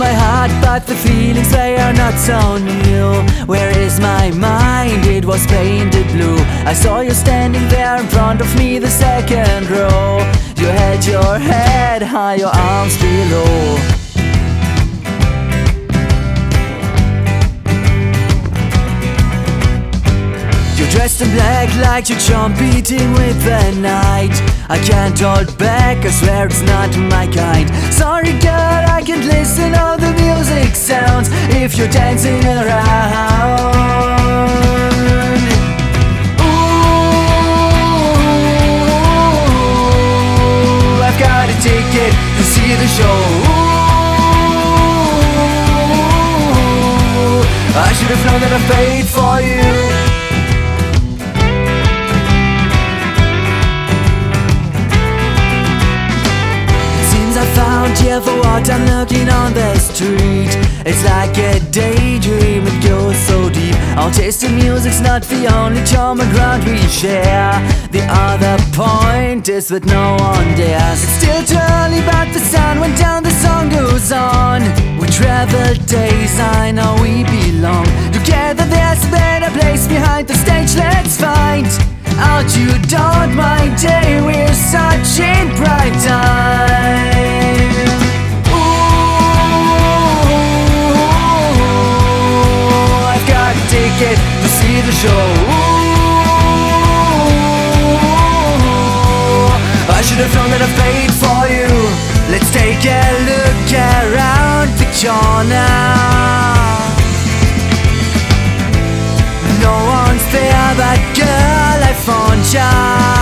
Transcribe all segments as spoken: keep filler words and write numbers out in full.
my heart, but the feelings, they are not so new. Where is my mind? It was painted blue. I saw you standing there in front of me, the second row. You had your head high, your arms below. Dressed in black like you're competing with the night. I can't hold back, I swear it's not my kind. Sorry girl, I can't listen how the music sounds if you're dancing around. Ooh, I've got a ticket to see the show. Ooh, I should have known that I paid for you. Yeah, for what I'm looking on the street, it's like a daydream, it goes so deep. Our taste in music's not the only common ground we share. The other point is that no one dares. It's still too early, but the sun went down, the song goes on. We travel days, I know we belong together. There's a better place behind the stage, let's find out. You don't mind day, we're such in bright time. Ticket to see the show. Ooh, I should have known that I paid for you. Let's take a look around the corner. No one's there but girl, I found ya.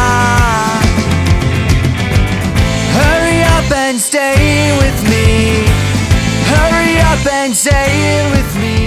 Hurry up and stay with me. Hurry up and stay with me.